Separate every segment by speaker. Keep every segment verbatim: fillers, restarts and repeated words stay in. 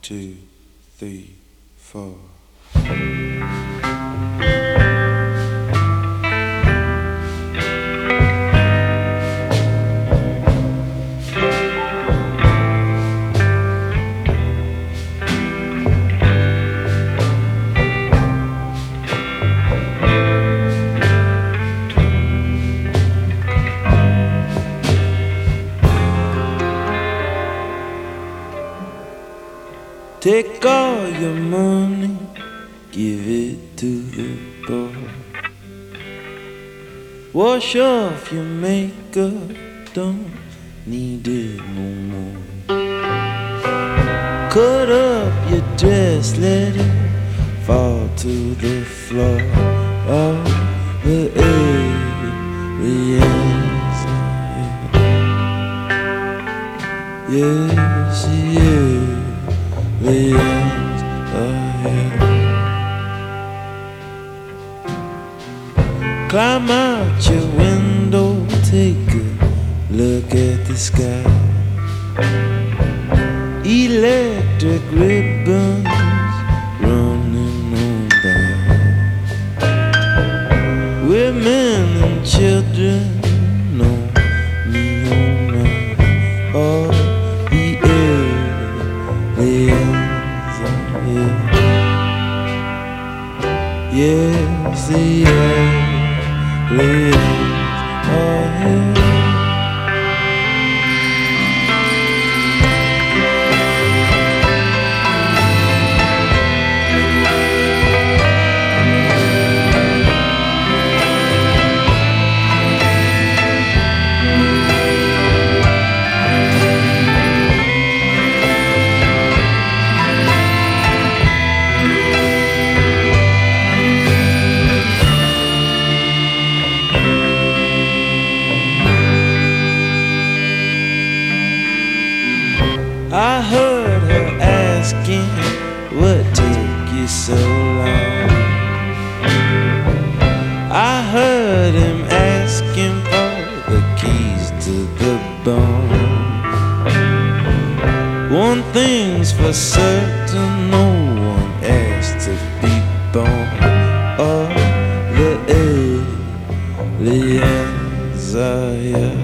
Speaker 1: two, three, four. Take all your money, give it to the boy. Wash off your makeup, don't need it no more. Cut up your dress, let it fall to the floor. All the aliens are here. Yes, yes. Aliens are here. Climb out your window, take a look at the sky. Electric ribbons running on by. Women and children know me on my all the aliens are here. Yes, the aliens are here. I heard her asking, what took you so long? I heard him asking for the keys to the bone. One thing's for certain, no one asked to be born. All the aliens are here.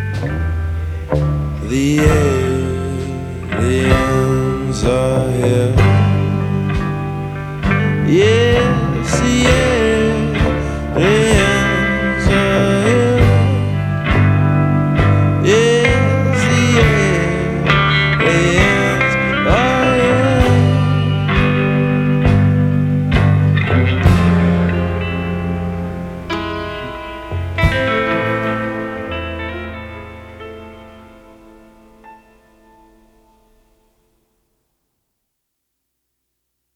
Speaker 1: The aliens are here.